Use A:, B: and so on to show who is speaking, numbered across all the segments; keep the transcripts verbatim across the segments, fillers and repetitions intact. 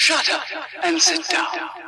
A: Shut up and sit down.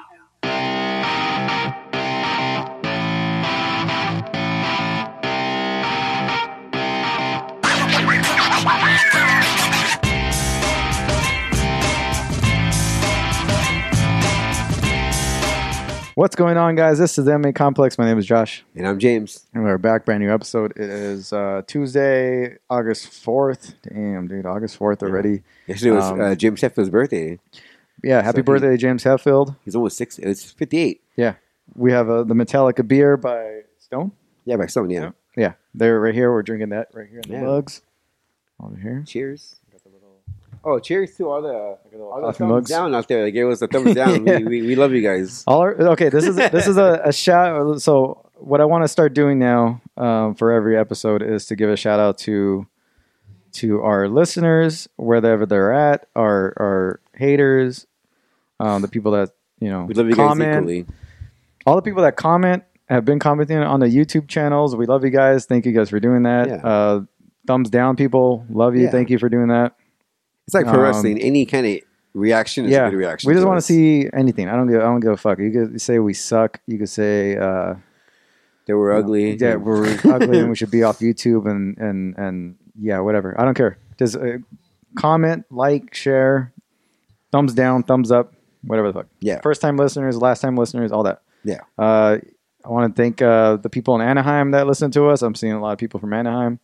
B: What's going on, guys? This is the M A Complex. My name is Josh.
C: And I'm James.
B: And we're back, brand new episode. It is uh, Tuesday, August fourth. Damn, dude, August fourth already.
C: Yesterday was
B: Um,
C: uh, James Hetfield's birthday.
B: Yeah, happy
C: So
B: birthday, James Hetfield.
C: He's almost six. It's fifty-eight.
B: Yeah, we have uh, the Metallica beer by Stone.
C: Yeah, by someone, yeah.
B: Yeah, they're right here. We're drinking that right here in the
C: Yeah.
B: mugs. Over here.
C: Cheers. Oh, cheers to all the, all the
B: coffee
C: thumbs
B: mugs.
C: down out there. They gave us a thumbs down.
B: Yeah.
C: we, we, we love you guys.
B: All our, okay, this is this is a, a shout. So what I want to start doing now um, for every episode is to give a shout out to to our listeners, wherever they're at, our our haters, um, the people that you know
C: We love you
B: comment,
C: guys equally.
B: all the people that comment have been commenting on the YouTube channels. We love you guys. Thank you guys for doing that.
C: Yeah.
B: Uh, thumbs down, people. Love you.
C: Yeah.
B: Thank you for doing that.
C: It's like pro
B: Um,
C: wrestling. Any kind of reaction is
B: Yeah,
C: a good reaction.
B: we just
C: to
B: want to
C: us.
B: see anything. I don't give. I don't give a fuck. You could say we suck. You could say. Uh,
C: They were ugly.
B: Yeah, we're ugly and we should be off YouTube and, and, and yeah, whatever. I don't care. Just uh, comment, like, share, thumbs down, thumbs up, whatever the fuck.
C: Yeah.
B: First time listeners, last time listeners, all that.
C: Yeah.
B: Uh, I want to thank uh, the people in Anaheim that listen to us. I'm seeing a lot of people from Anaheim.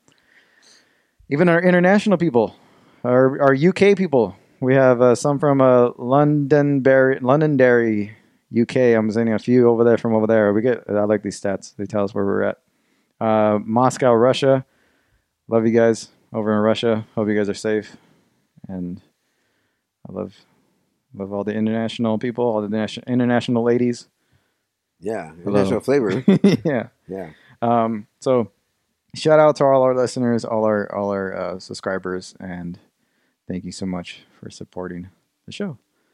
B: Even our international people, our, our U K people. We have uh, some from uh, Londonderry, Londonderry, U K. I'm sending a few over there from over there. We get. I like these stats. They tell us where we're at. Uh, Moscow, Russia. Love you guys over in Russia. Hope you guys are safe. And I love, love all the international people, all the nation, international ladies.
C: Yeah.
B: Hello.
C: International flavor.
B: Yeah.
C: Yeah.
B: Um. So, shout out to all our listeners, all our all our uh, subscribers, and thank you so much for supporting the show.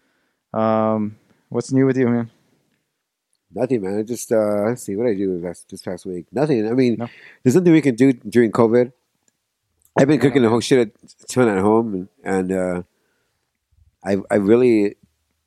B: Um. What's new with you, man?
C: Nothing, man. I just, uh, let's see what I do this, this past week. Nothing. I mean,
B: No.
C: there's nothing we can do during COVID. I've been cooking the whole shit a ton at home, and, and uh, I I really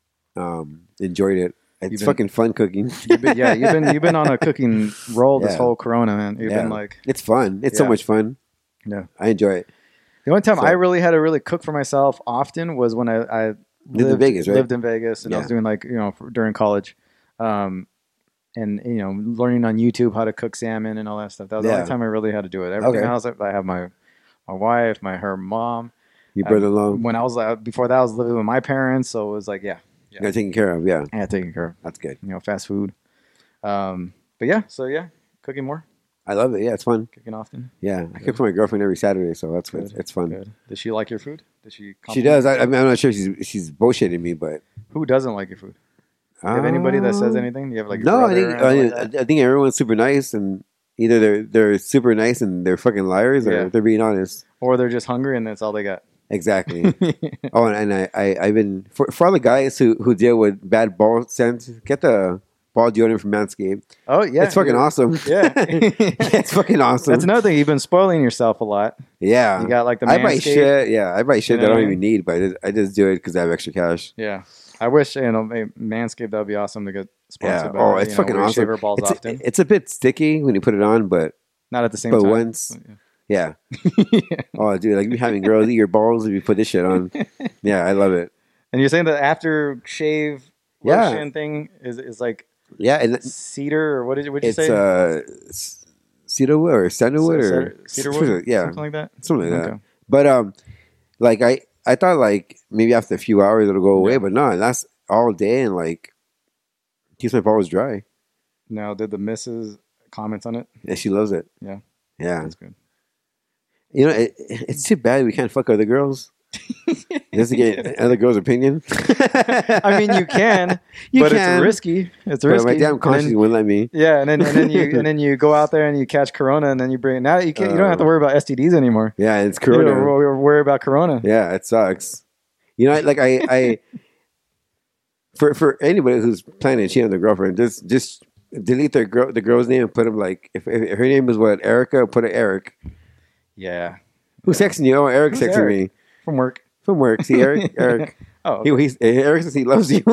C: um, enjoyed it. It's
B: You've been-
C: fucking fun cooking.
B: You've been, yeah, you've been you've been on a cooking roll this
C: Yeah.
B: whole Corona, man. You've
C: Yeah.
B: been like,
C: It's fun. It's so
B: Yeah.
C: much fun.
B: yeah.
C: I enjoy it.
B: The only time
C: So-
B: I really had to really cook for myself often was when I, I lived,
C: in Vegas, right?
B: lived in Vegas, and I was
C: Yeah.
B: doing like you know for, during college, um, and you know learning on YouTube how to cook salmon and all that stuff. That was the
C: Yeah.
B: only time I really had to do it. Everything
C: Okay.
B: else, I have my my wife, my her mom.
C: You brother
B: I-
C: along.
B: When I was uh, before that, I was living with my parents, so it was like yeah,
C: You got taken care of. Yeah,
B: I had taken care of
C: that's good.
B: you know fast food. Um, but yeah, so yeah, cooking more,
C: I love it. Yeah, it's fun.
B: cooking often.
C: Yeah, I cook for my girlfriend every Saturday, so that's good. It's fun.
B: Good. Does she like your food? Does she?
C: She
B: compliment
C: does. I,
B: you?
C: I mean, I'm not sure if she's she's bullshitting me, but
B: Who doesn't like your food? Do you have anybody that says
C: Um,
B: anything? Do you have like your
C: No, I
B: brother
C: think
B: or anything
C: I,
B: like that?
C: I think everyone's super nice, and either they're they're super nice and they're fucking liars, or
B: Yeah.
C: they're being honest.
B: Or they're just hungry and that's all they got.
C: Exactly. Oh, and, and I, I I've been for for all the guys who who deal with bad ball scent, get the ball deodorant from Manscaped.
B: Oh yeah,
C: It's fucking
B: you-
C: awesome.
B: Yeah,
C: It's fucking awesome.
B: That's another thing. You've been spoiling yourself a lot.
C: Yeah,
B: You got like the
C: I buy
B: Manscaped.
C: shit. Yeah, I buy shit
B: You know
C: that I
B: what
C: don't
B: I
C: even need, but I just, I just do it because I have extra cash.
B: Yeah, I wish you know hey, Manscaped. That'd be awesome to get sponsored.
C: Yeah.
B: by,
C: Oh,
B: you
C: it's
B: know,
C: fucking
B: where you
C: awesome.
B: Shave our balls
C: It's,
B: often,
C: it's a bit sticky when you put it on, but
B: not at the same
C: but
B: time.
C: once- yeah.
B: Yeah.
C: Oh, dude, like you having girls eat your balls if you put this shit on. Yeah, I love it.
B: And you're saying that after shave
C: Yeah.
B: lotion thing is is like
C: Yeah, and
B: cedar or what did you what did you
C: it's
B: say?
C: uh, s- cedarwood or sandalwood or
B: cedar, cedarwood,
C: yeah,
B: something like that.
C: something like that.
B: Okay.
C: But um, like I, I thought like maybe after a few hours it'll go away,
B: Yeah.
C: but no, it lasts all day and like keeps my balls dry.
B: Now, did the missus comment on it?
C: And she loves it.
B: Yeah.
C: Yeah.
B: That's good.
C: You know, it, it's too bad we can't fuck other girls. Just to get other girls' opinion.
B: I mean, you can,
C: You
B: but
C: can.
B: it's risky. It's
C: But
B: risky.
C: my damn
B: And
C: conscience
B: then-
C: wouldn't let me.
B: yeah, and then and then you and then you go out there and you catch corona, and then you bring it. Now you can't. You don't have to
C: Uh,
B: worry about S T Ds anymore.
C: Yeah, it's
B: You don't
C: corona.
B: wor- worry about corona.
C: Yeah, it sucks. You know, like I, I for for anybody who's planning to cheat on their girlfriend, just just delete their girl the girl's name and put them like if, if her name is what Erica, put it Eric.
B: Yeah.
C: Who's texting you? Oh, Eric's
B: Who's
C: texting
B: Eric?
C: me
B: From work.
C: from work. See, Eric, Eric.
B: Oh,
C: He, he's, Eric says he loves you.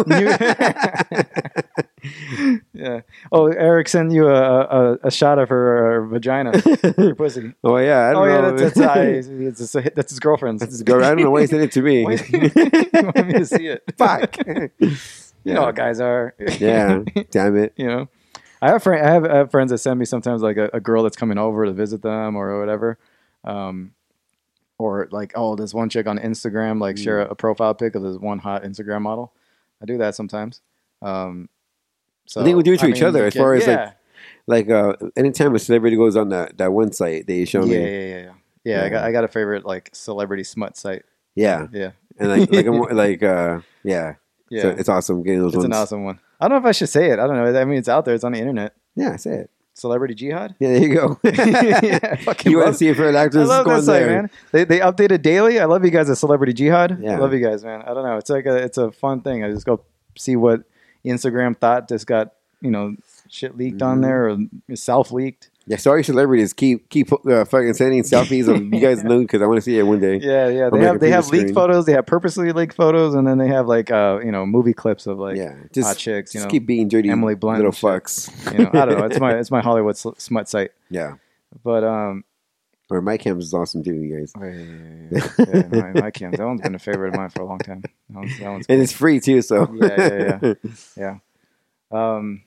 B: yeah. Oh, Eric sent you a a, a shot of her, uh, vagina, your pussy.
C: Oh yeah, I don't
B: Oh yeah,
C: know.
B: that's that's, uh, it's, it's, it's, that's his girlfriend's.
C: That's his girl. I don't know why he sent it to me.
B: Why- you want me to see it?
C: Fuck.
B: You know how guys are.
C: Yeah. Damn it.
B: You know, I have friend, I have, I have friends that send me sometimes like a, a girl that's coming over to visit them or whatever, um, or like oh, this one chick on Instagram like share a, a profile pic of this one hot Instagram model. I do that sometimes. Um, so
C: I think we do it to
B: I
C: each
B: mean,
C: other
B: you
C: as
B: can-
C: far as
B: yeah.
C: like like uh, anytime a celebrity goes on that, that one site they show
B: yeah,
C: me.
B: yeah, yeah, yeah, yeah. I
C: Yeah.
B: got I got a favorite like celebrity smut site.
C: Yeah.
B: Yeah,
C: And like like I'm, like uh yeah.
B: yeah.
C: So it's awesome getting those
B: It's
C: ones.
B: an awesome one. I don't know if I should say it. I don't know. I mean, it's out there. It's on the internet.
C: Yeah, say it.
B: Celebrity Jihad.
C: Yeah, there you go.
B: Yeah, I fucking
C: You want
B: love-
C: to see it for an
B: I
C: actress?
B: love
C: Go
B: that
C: on
B: site,
C: there.
B: man. They they update it daily. I love you guys at Celebrity Jihad.
C: Yeah.
B: I love you guys, man. I don't know. It's like a it's a fun thing. I just go see what Instagram thought just got you know shit leaked
C: Mm-hmm.
B: on there or self leaked.
C: Yeah, sorry, celebrities. Keep keep uh, fucking sending selfies of you guys know because I want to see it one day.
B: Yeah, yeah.
C: Or
B: They
C: make
B: have
C: a
B: they have
C: computer
B: leaked
C: screen.
B: photos. They have purposely leaked photos, and then they have like uh you know movie clips of like
C: yeah, just
B: hot chicks. You
C: just
B: know,
C: keep being dirty,
B: Emily Blunt
C: little
B: and shit.
C: fucks.
B: you know, I don't know. It's my it's my Hollywood sl- smut site.
C: Yeah,
B: But um,
C: or my cams is awesome too, you guys.
B: oh, yeah, yeah, yeah, yeah. yeah my, my cam. That one's been a favorite of mine for a long time. That one's, that one's
C: And it's free too, so
B: Yeah, yeah, yeah. Um,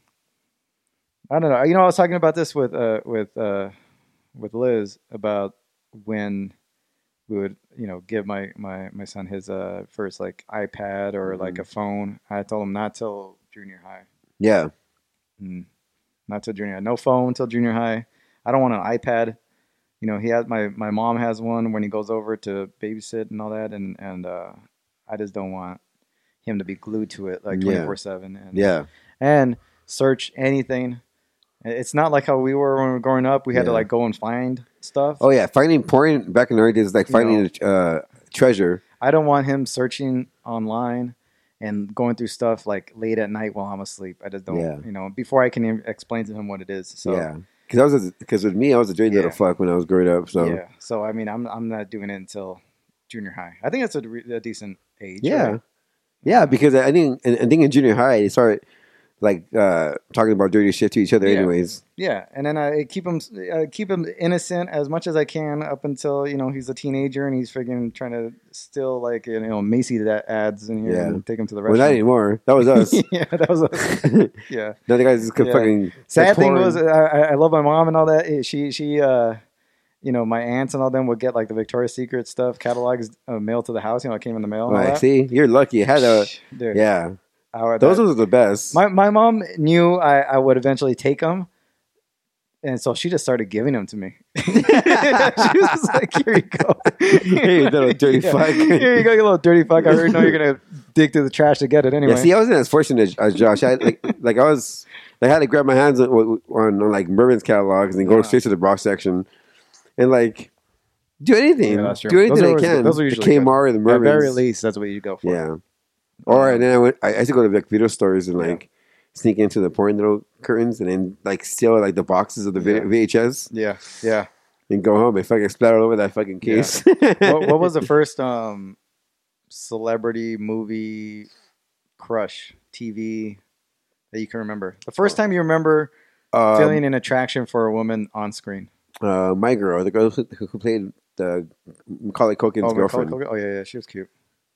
B: I don't know. You know, I was talking about this with uh, with uh, with Liz about when we would, you know, give my my my son his uh first like iPad or
C: Mm-hmm.
B: like a phone. I told him not till junior high.
C: yeah,
B: Mm, not till junior high. No phone till junior high. I don't want an iPad. You know, he has my my mom has one when he goes over to babysit and all that, and and uh, I just don't want him to be glued to it like
C: Yeah.
B: twenty four seven. And
C: yeah,
B: and search anything. It's not like how we were when we were growing up. We had to
C: Yeah.
B: like go and find stuff.
C: oh yeah. Finding porn back in our days is like
B: You
C: finding a uh, treasure.
B: I don't want him searching online and going through stuff like late at night while I'm asleep. I just don't,
C: Yeah.
B: you know, before I can even explain to him what it is. So
C: yeah, because I was because with me I was a dirty little
B: Yeah.
C: fuck when I was growing up. So
B: yeah. So I mean, I'm I'm not doing it until junior high. I think that's a, re- a decent age.
C: yeah,
B: right?
C: yeah. Because I think I think in junior high they started like uh, talking about dirty shit to each other.
B: Yeah.
C: Anyways,
B: Yeah, and then I keep him uh, keep him innocent as much as I can up until you know he's a teenager and he's freaking trying to still like you know Macy that ads in here
C: Yeah.
B: and take him to the
C: well, not
B: restaurant.
C: anymore. That was us.
B: yeah, that was us. yeah.
C: Now the guys just could
B: Yeah.
C: fucking
B: Sad thing
C: porn.
B: was I, I I love my mom and all that. Eh, She she uh you know my aunts and all them would get like the Victoria's Secret stuff catalogs uh, mailed to the house. You know, it came in the mail. And all
C: Like,
B: that.
C: see, you're lucky. You had a
B: Dude,
C: yeah.
B: our-
C: Those
B: that-
C: ones are the best.
B: My my mom knew I, I would eventually take them, and so she just started giving them to me. she was just like, "Here you go,
C: Here you little dirty fuck."
B: Here you go, you little dirty fuck. I already know you're gonna dig through the trash to get it anyway."
C: Yeah, see, I wasn't as fortunate as, as Josh. I like, like I was, like, I had to grab my hands on, on, on like Mervin's catalogs and go
B: Yeah.
C: straight to the bra section, and like do anything,
B: Yeah, that's true.
C: do anything
B: Those are
C: I
B: always
C: can.
B: good. Those are
C: the
B: usually good.
C: Kmart or the
B: At
C: Mervin's.
B: very least, that's what you go for.
C: yeah. Or and then I went. I, I used to go to like video stores and like sneak into the porn little curtains and then like steal like the boxes of the
B: Yeah.
C: V H S
B: yeah, yeah.
C: and go home and fucking splatter all over that fucking case.
B: what, what was the first um celebrity movie crush T V that you can remember? The first time you remember
C: um,
B: feeling an attraction for a woman on screen.
C: uh, my girl, the girl who, who played the Macaulay Culkin's
B: Oh, Macaulay
C: girlfriend.
B: Culkin? Oh yeah, yeah, she was cute.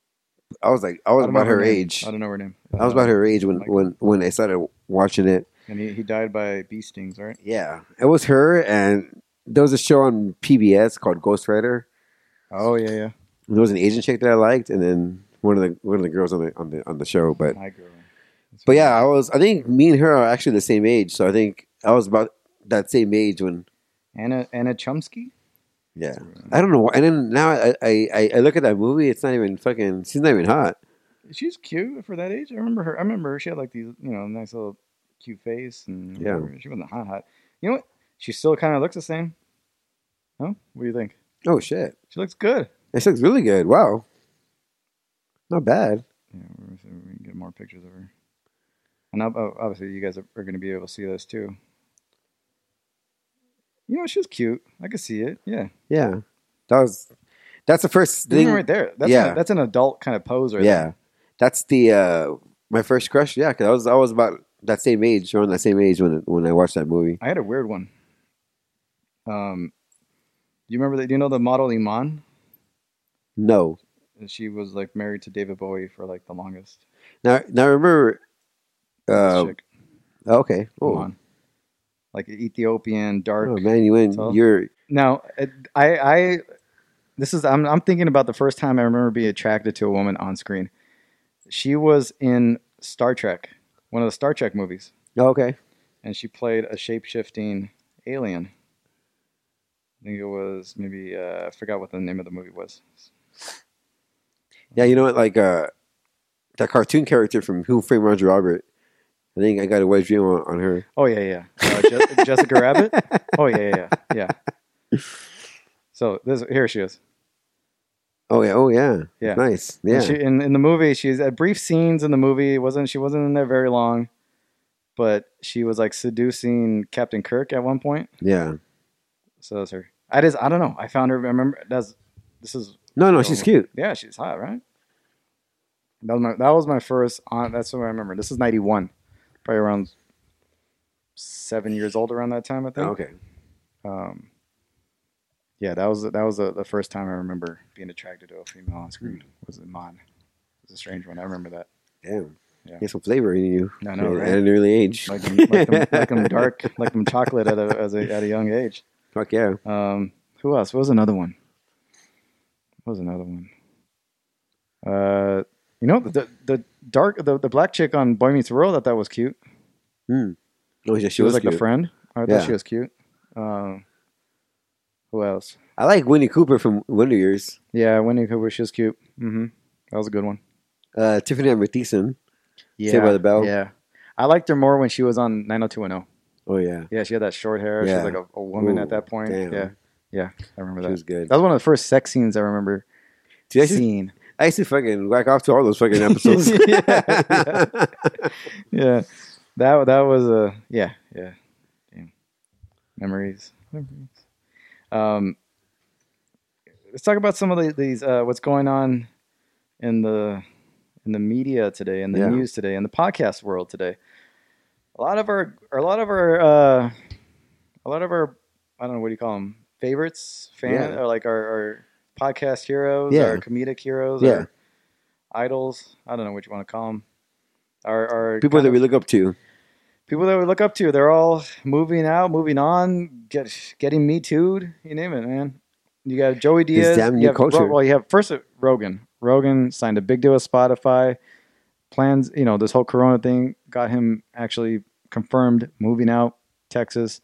C: I was like, I was
B: I don't know
C: about her
B: name.
C: age.
B: I don't know her name.
C: I was about her age when,
B: Like-
C: when, when I started watching it.
B: And he, he died by bee stings, right?
C: Yeah, it was her, and there was a show on P B S called Ghost Rider.
B: Oh yeah, yeah.
C: There was an Asian chick that I liked, and then one of the one of the girls on the on the on the show. But
B: My girl. That's
C: but
B: funny.
C: yeah, I was. I think me and her are actually the same age, so I think I was about that same age when.
B: Anna Anna Chomsky.
C: Yeah, I don't know. And then now I I, I I look at that movie. It's not even fucking. She's not even hot.
B: She's cute for that age. I remember her. I remember her. She had like these, you know, nice little cute face, and
C: Yeah.
B: whatever. She wasn't hot hot. You know what? She still kind of looks the same. Huh? What do you think?
C: Oh shit!
B: She looks good.
C: This looks really good. Wow, not bad.
B: Yeah, we're gonna see if we can get more pictures of her. And ob- oh, obviously, you guys are, are going to be able to see this too. You know, she's cute. I can see it. Yeah,
C: Yeah, that was. That's the first
B: thing
C: thing
B: right there. That's
C: yeah.
B: an, that's an adult kind of pose right
C: Yeah.
B: there.
C: That's the uh, my first crush. Yeah, because I was I was about that same age, around that same age when when I watched that movie.
B: I had a weird one. Um, you remember that? Do you know the model Iman?
C: No.
B: She was like married to David Bowie for like the longest.
C: Now, now remember. Uh,
B: chick,
C: okay. Oh.
B: Iman. Like Ethiopian, dark.
C: Oh man, you went.
B: tall.
C: You're.
B: Now, I, I, this is. I'm, I'm thinking about the first time I remember being attracted to a woman on screen. She was in Star Trek, one of the Star Trek movies.
C: Oh, okay.
B: And she played a shape-shifting alien. I think it was maybe uh, I forgot what the name of the movie was.
C: Yeah, you know what? Like uh, that cartoon character from Who Framed Roger Rabbit. I think I got a wet dream on, on her.
B: Oh yeah, yeah. Uh, Je- Jessica Rabbit. Oh yeah, yeah, yeah. yeah. So this here she is.
C: Oh yeah, oh yeah,
B: Yeah.
C: nice. Yeah,
B: And she, in in the movie, she's at brief scenes in the movie. It wasn't she wasn't in there very long, but she was like seducing Captain Kirk at one point.
C: yeah.
B: So that's her. I just I don't know. I found her. I remember that's this is
C: No, no, she's cute.
B: yeah. She's hot, right? That was my that was my first on. That's what I remember. This is ninety-one. Probably around seven years old around that time, I think.
C: Oh, okay.
B: Um, yeah, that was that was the, the first time I remember being attracted to a female on screen. Was Iman? It was a strange one. I remember that.
C: Damn.
B: Yeah.
C: Get some flavor in you.
B: I know,
C: at,
B: right?
C: at an early age.
B: Like them, like them, like them dark, like them chocolate at a as a at a young age.
C: Fuck yeah.
B: Um, who else? What was another one? What was another one? Uh, you know the the dark the, the black chick on Boy Meets World. I thought that was cute.
C: Hmm. Oh yeah, she,
B: She was,
C: was
B: like
C: cute.
B: a friend. I thought
C: Yeah.
B: she was cute. Um, who else?
C: I like Winnie Cooper from Wonder Years.
B: Yeah, Winnie Cooper. She was cute. Mm-hmm. That was a good one.
C: Uh, Tiffany Amber Thiessen.
B: Yeah,
C: Saved by the Bell.
B: Yeah, I liked her more when she was on nine oh two one oh.
C: Oh yeah,
B: Yeah, she had that short hair. She
C: Yeah.
B: was like a, a woman
C: Ooh,
B: at that point.
C: damn.
B: Yeah, yeah, I remember
C: she
B: that.
C: was good.
B: That was one of the first sex scenes I remember
C: Dude, I, used to,
B: seeing.
C: I used to fucking whack off to all those fucking episodes.
B: yeah, yeah. yeah, that that was a yeah yeah. Damn. Memories. Memories. Um, let's talk about some of the, these uh, what's going on in the in the media today, in the
C: Yeah.
B: news today, in the podcast world today. A lot of our, a lot of our, uh, a lot of our, I don't know what do you call them, favorites, fan,
C: Yeah.
B: or like our, our podcast heroes,
C: Yeah.
B: our comedic heroes,
C: Yeah.
B: our idols. I don't know what you want to call them. Our, our
C: People
B: kind
C: that
B: of-
C: we look up to.
B: people that we look up to. They're all moving out, moving on, get getting me too'd. You name it, man. You got Joey Diaz.
C: damn
B: you
C: new
B: have,
C: culture.
B: Well, you have first uh, Rogan. Rogan signed a big deal with Spotify. Plans, you know, this whole Corona thing got him actually confirmed moving out Texas.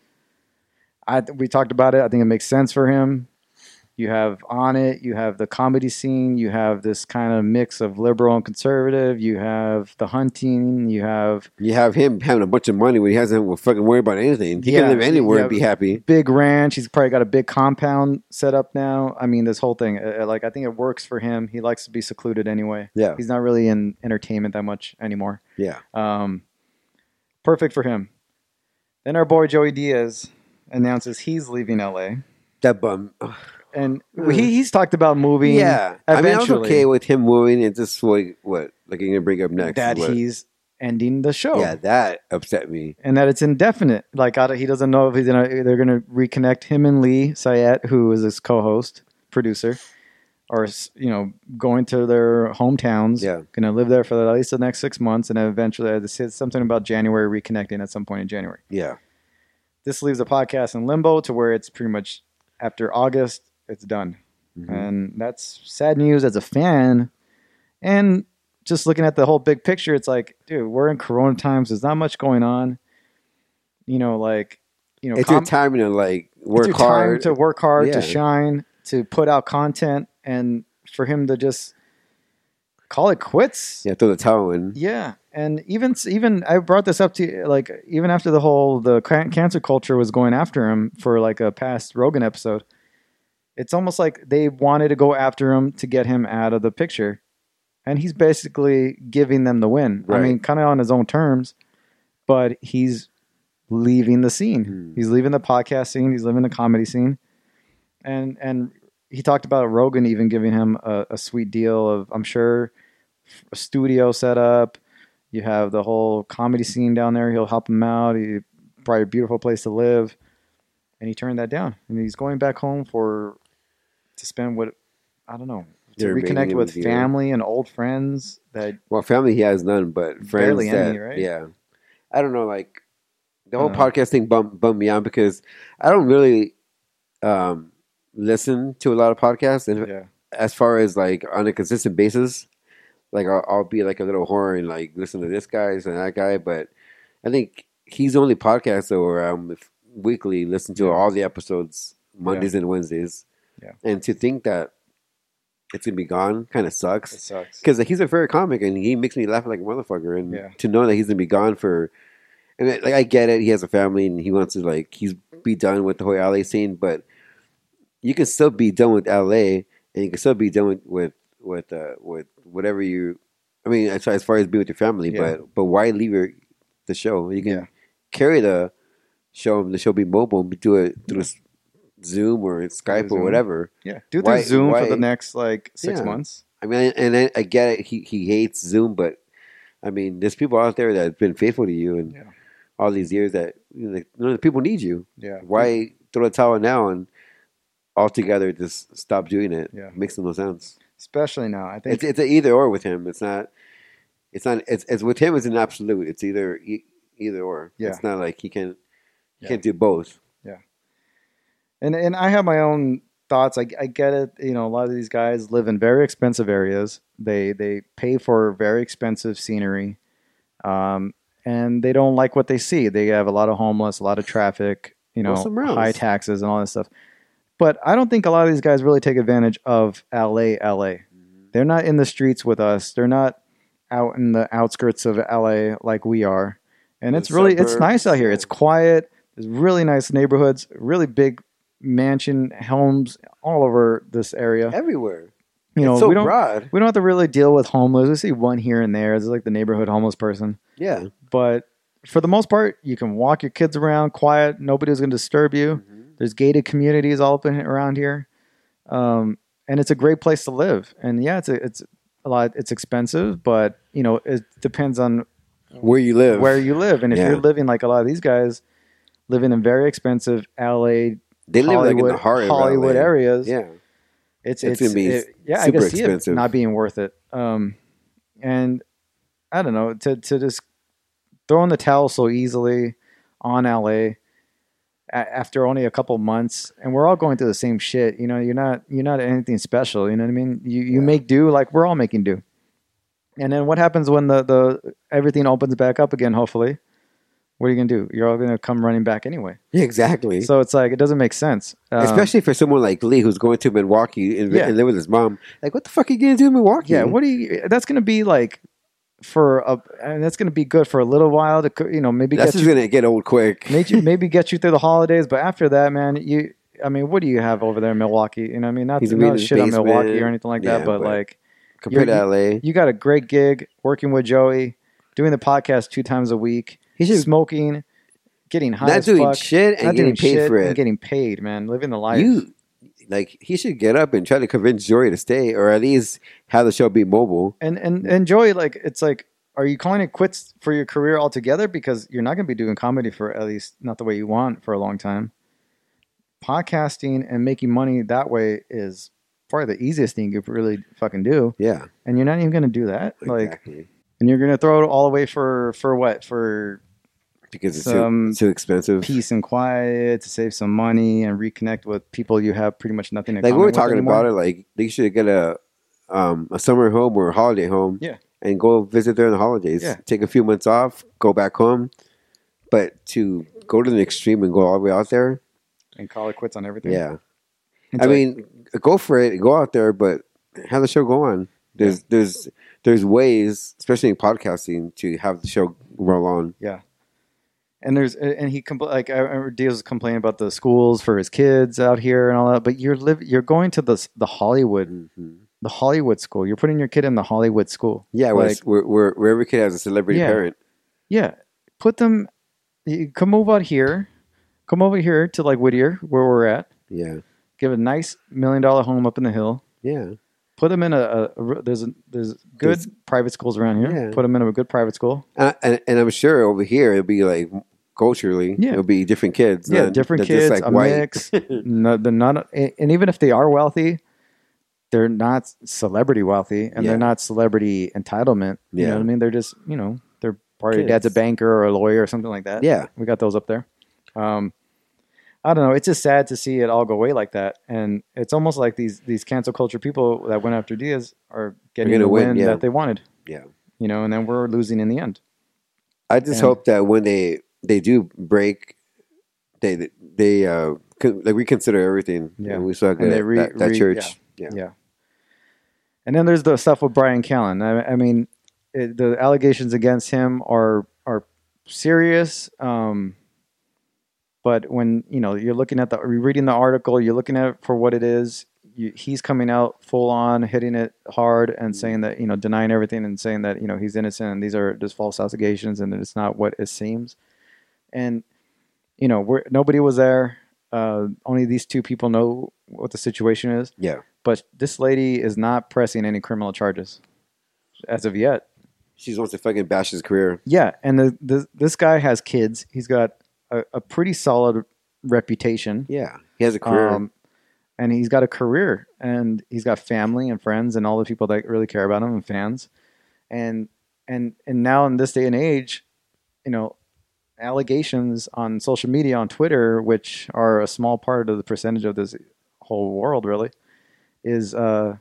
B: I we talked about it. I think it makes sense for him. You have On It. You have the comedy scene. You have this kind of mix of liberal and conservative. You have the hunting. You have
C: You have him having a bunch of money when he hasn't to fucking worry about anything. He
B: Yeah,
C: can live anywhere
B: yeah.
C: and be happy.
B: big ranch. He's probably got a big compound set up now. I mean, this whole thing, uh, like, I think it works for him. He likes to be secluded anyway.
C: Yeah.
B: He's not really in entertainment that much anymore.
C: Yeah.
B: Um, perfect for him. Then our boy Joey Diaz announces he's leaving L A.
C: That bum.
B: And
C: Hmm.
B: he, he's talked about moving.
C: Yeah. I mean, I was
B: eventually.
C: okay with him moving. It's just what, what like you're going to bring up next.
B: that
C: What-
B: he's ending the show.
C: Yeah, that upset me.
B: And that it's indefinite. Like I don't- he doesn't know if he's gonna. They're gonna reconnect him and Lee Sayette, who is his co-host, producer, or you know, going to their hometowns.
C: Yeah.
B: Gonna live there for at least the next six months, and then eventually, this is something about January reconnecting at some point in January.
C: Yeah.
B: This leaves the podcast in limbo to where it's pretty much after August, it's done,
C: Mhm.
B: and that's sad news as a fan, and. Just looking at the whole big picture, it's like, dude, we're in Corona times. There's not much going on. You know, like, you know,
C: It's
B: com-
C: your time to like work
B: it's your
C: hard.
B: time to work hard,
C: Yeah.
B: to shine, to put out content, and for him to just call it quits.
C: Yeah, throw the towel in.
B: Yeah, and even even I brought this up to you, like even after the whole the can- cancer culture was going after him for like a past Rogan episode. It's almost like they wanted to go after him to get him out of the picture. And he's basically giving them the win. I
C: Right.
B: mean, kind of on his own terms, but he's leaving the scene.
C: Hmm.
B: He's leaving the podcast scene. He's leaving the comedy scene. And and he talked about Rogan even giving him a, a sweet deal of, I'm sure, a studio set up. You have the whole comedy scene down there. He'll help him out. He probably a beautiful place to live, and he turned that down. And he's going back home for to spend what I don't know to
C: They're
B: reconnect
C: making
B: with
C: him,
B: family and old friends that
C: Well, family he has none, but friends
B: Barely
C: that
B: any, right?
C: yeah. I don't know, like the whole
B: Uh.
C: podcast thing bummed bummed me out because I don't really um, listen to a lot of podcasts, and
B: yeah
C: as far as like on a consistent basis, like I'll, I'll be like a little whore and like listen to this guy and that guy, but I think he's the only podcast though where I'm weekly listen to
B: Yeah.
C: all the episodes Mondays and Wednesdays,
B: Yeah.
C: and to think that it's gonna be gone kind of
B: it
C: sucks.
B: sucks.
C: Because like, he's a favorite comic and he makes me laugh like a motherfucker. And
B: Yeah.
C: to know that he's gonna be gone for, and it, like I get it, he has a family and he wants to like he's be done with the whole L A scene, but you can still be done with L A and you can still be done with with with, uh, with whatever you. I mean, as, as far as being with your family,
B: Yeah.
C: but but why leave your the show? You can
B: Yeah.
C: carry the show, the show be mobile, and do it through Zoom or Skype or
B: Zoom.
C: whatever.
B: Yeah, do
C: Why-
B: the Zoom
C: why-
B: for the next like six
C: Yeah.
B: months.
C: I mean, and I, I get it. He he hates Zoom, but I mean, there's people out there that have been faithful to you and
B: Yeah.
C: all these years that you know, like, you know, the people need you.
B: Yeah,
C: Why throw the towel now and altogether just stop doing it?
B: Yeah.
C: Makes no sense.
B: especially now. I think
C: It's it's a either or with him. It's not. It's not. It's, it's with him. It's an absolute. It's either e- either or.
B: Yeah.
C: It's not like he can. He
B: Yeah.
C: can't do both.
B: And and I have my own thoughts. I, I get it. You know, a lot of these guys live in very expensive areas. They they pay for very expensive scenery, um, and they don't like what they see. They have a lot of homeless, a lot of traffic. You know,
C: Go somewhere else.
B: high taxes and all that stuff. But I don't think a lot of these guys really take advantage of L A. L A. They're not in the streets with us. They're not out in the outskirts of L A like we are. And
C: The
B: it's really it's
C: suburbs,
B: nice out here.
C: yeah.
B: It's quiet. There's really nice neighborhoods, really big mansion homes all over this area.
C: Everywhere.
B: You know,
C: it's so
B: we don't
C: broad.
B: we don't have to really deal with homeless. We see one here and there. It's like the neighborhood homeless person.
C: Yeah.
B: But for the most part, you can walk your kids around quiet. Nobody's going to disturb you.
C: Mm-hmm.
B: There's gated communities all up in, around here, um, and it's a great place to live. And yeah, it's a, it's a lot. It's expensive, but you know, it depends on
C: Where you live.
B: where you live. And if
C: Yeah.
B: you're living like a lot of these guys, living in very expensive L A,
C: they live like in
B: Hollywood,
C: the heart of
B: Hollywood
C: L A.
B: areas,
C: Yeah.
B: it's
C: It's
B: it's,
C: gonna be
B: it- yeah, I
C: super
B: can see
C: expensive.
B: it not being worth it. Um, and I don't know to to just throw in the towel so easily on L A a- after only a couple months, and we're all going through the same shit. You know, you're not you're not anything special. You know what I mean? You you
C: Yeah.
B: make do like we're all making do. And then what happens when the, the everything opens back up again? Hopefully, what are you gonna do? You're all gonna come running back anyway.
C: Yeah, exactly.
B: So it's like it doesn't make sense, um,
C: Especially for someone like Lee who's going to Milwaukee and,
B: Yeah.
C: and live with his mom. Like, what the fuck are you going to do in Milwaukee?
B: Yeah, what do you? That's going to be like for a. And that's going to be good for a little while to co- you know maybe
C: That's
B: get
C: just
B: you,
C: going to get old quick.
B: maybe maybe get you through the holidays. But after that, man, you. I mean, what do you have over there in Milwaukee? You know, what I mean, not
C: He's
B: to
C: gonna be in
B: not
C: his
B: shit on
C: basement.
B: Milwaukee or anything like
C: Yeah,
B: that, but,
C: but
B: like
C: Compared to
B: you're-
C: L A.
B: you got a great gig working with Joey, doing the podcast two times a week,
C: He should
B: smoking, getting high
C: not
B: as
C: doing
B: fuck,
C: shit and
B: not
C: getting
B: doing
C: paid
B: shit
C: for
B: and
C: it.
B: getting paid, man, living the life.
C: You, like, he should get up and try to convince Jory to stay or at least have the show be mobile.
B: And and and Joey, like, it's like, are you calling it quits for your career altogether because you're not going to be doing comedy for at least not the way you want for a long time? Podcasting and making money that way is probably the easiest thing you could really fucking do,
C: Yeah.
B: and you're not even going to do that. Like,
C: Exactly.
B: and you're going to throw it all away for for what? For
C: Because it's
B: some
C: too, too expensive.
B: peace and quiet, to save some money and reconnect with people you have pretty much nothing in
C: Like,
B: common
C: we were
B: with
C: talking
B: anymore.
C: about it, like, they should get a um, a summer home or a holiday home.
B: Yeah.
C: And go visit there in the holidays.
B: Yeah.
C: Take a few months off, go back home. But to go to the extreme and go all the way out there,
B: and call it quits on everything.
C: yeah.
B: It's
C: I
B: like-
C: mean, go for it, go out there, but have the show go on. There's there's there's ways, especially in podcasting, to have the show roll on.
B: yeah. And there's and he compl- like I remember Diaz was complaining about the schools for his kids out here and all that, but you're live you're going to the the Hollywood
C: Mm-hmm.
B: the Hollywood school. You're putting your kid in the Hollywood school.
C: Yeah, where,
B: Like,
C: it's- where, where where every kid has a celebrity
B: Yeah.
C: parent.
B: yeah, put them. You come move out here, come over here to like Whittier where we're at.
C: Yeah,
B: Give a nice million dollar home up in the hill.
C: yeah.
B: put him in a, a, a there's a, there's good
C: There's-
B: private schools around here.
C: Yeah.
B: Put him in a good private school.
C: Uh, and, and I'm sure over here it'll be like culturally,
B: Yeah.
C: it'll be different kids.
B: Yeah,
C: not-
B: different
C: they're just
B: kids,
C: like
B: a
C: white.
B: mix. no, they're not, and even if they are wealthy, they're not celebrity wealthy, and
C: Yeah.
B: they're not celebrity entitlement. You
C: Yeah.
B: know what I mean? They're just, you know, they're probably
C: Kids.
B: dad's a banker or a lawyer or something like that.
C: Yeah.
B: We got those up there. Um, I don't know. It's just sad to see it all go away like that, and it's almost like these these cancel culture people that went after Diaz are getting
C: gonna
B: the win,
C: win, yeah.
B: that they wanted.
C: Yeah.
B: You know, and then we're losing in the end.
C: I just
B: And-
C: hope that when they they do break, they they uh con- like reconsider everything.
B: Yeah.
C: And we saw
B: And they
C: that,
B: re-
C: that, that
B: re-
C: church. Yeah.
B: Yeah. And then there's the stuff with Brian Callen. I, I mean, it, the allegations against him are are serious. Um, but when you know you're looking at the, you're reading the article, you're looking at it for what it is. You, he's coming out full on, hitting it hard, and saying that you know denying everything and saying that you know he's innocent and these are just false allegations and that it's not what it seems. And you know, we're, nobody was there. Uh, only these two people know what the situation is.
C: Yeah.
B: But this lady is not pressing any criminal charges as of yet.
C: She just wants to fucking bash his career.
B: Yeah, and the, the this guy has kids. He's got a, a pretty solid reputation.
C: Yeah. He has a career.
B: Um, and he's got a career, and he's got family and friends and all the people that really care about him and fans. And and and now in this day and age, you know, allegations on social media, on Twitter, which are a small part of the percentage of this whole world, really, is uh,